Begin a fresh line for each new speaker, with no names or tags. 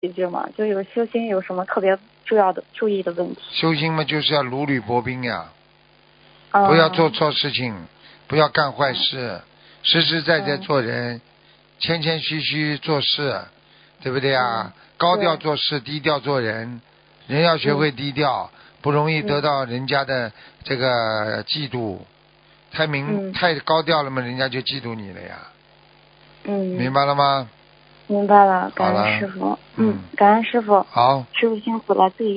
几句嘛，就有修心有什么特别重要的注意的问题？
修心嘛，就是要如履薄冰呀，
啊、
不要做错事情，不要干坏事，实实在在做人，谦谦虚虚做事，对不对啊？高调做事，低调做人，人要学会低调，不容易得到人家的这个嫉妒。太高调了嘛，人家就嫉妒你了呀。明白了吗？
明白了，感恩师傅。感恩师傅。
好，
师傅辛苦了，自己